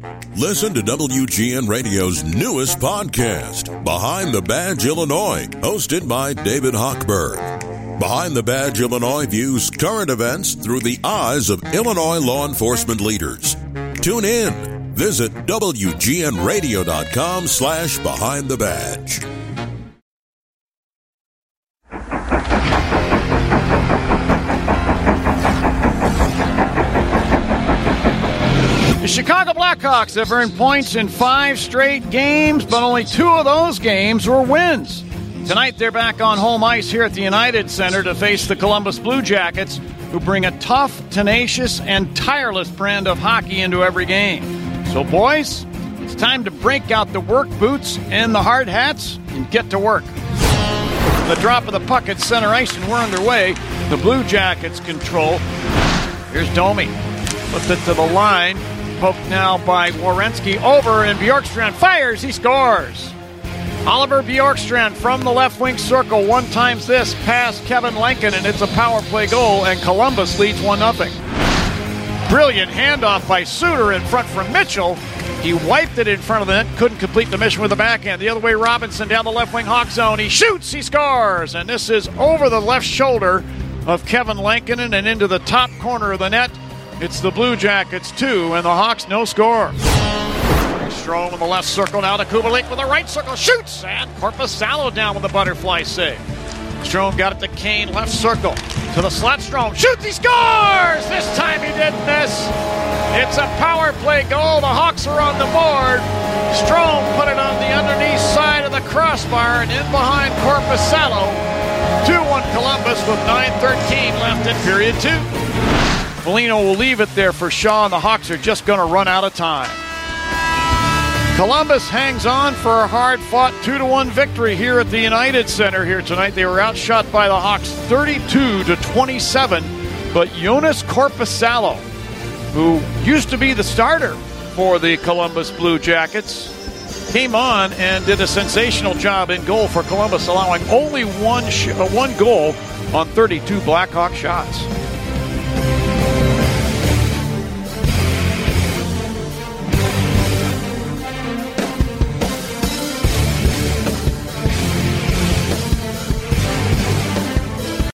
Listen to WGN Radio's newest podcast, Behind the Badge Illinois, hosted by David Hochberg. Behind the Badge Illinois views current events through the eyes of Illinois law enforcement leaders. Tune in. Visit WGNRadio.com/Behind the Badge. The Chicago Blackhawks have earned points in 5 straight games, but only 2 of those games were wins. Tonight, they're back on home ice here at the United Center to face the Columbus Blue Jackets, who bring a tough, tenacious, and tireless brand of hockey into every game. So, boys, it's time to break out the work boots and the hard hats and get to work. The drop of the puck at center ice, and we're underway. The Blue Jackets control. Here's Domi. Puts it to the line. Poked now by Werenski. Over, and Bjorkstrand fires. He scores. Oliver Bjorkstrand from the left wing circle. 1 times this past Kevin Lankin, and it's a power play goal, and Columbus leads 1-0. Brilliant handoff by Suter in front from Mitchell. He wiped it in front of the net. Couldn't complete the mission with the backhand. The other way, Robinson down the left wing Hawk zone. He shoots. He scores. And this is over the left shoulder of Kevin Lankinen and into the top corner of the net. It's the Blue Jackets 2 and the Hawks no score. Strome in the left circle now to Kubalik with the right circle. Shoots. And Korpisalo down with the butterfly save. Strome got it to Kane, left circle. To the slot, Strome shoots. He scores. This time he didn't miss. It's a power play goal. The Hawks are on the board. Strome put it on the underneath side of the crossbar and in behind Korpisalo. 2-1 Columbus with 9:13 left in period 2. Foligno will leave it there for Shaw, and the Hawks are just going to run out of time. Columbus hangs on for a hard-fought 2-1 victory here at the United Center here tonight. They were outshot by the Hawks 32-27, but Joonas Korpisalo, who used to be the starter for the Columbus Blue Jackets, came on and did a sensational job in goal for Columbus, allowing only one goal on 32 Blackhawk shots.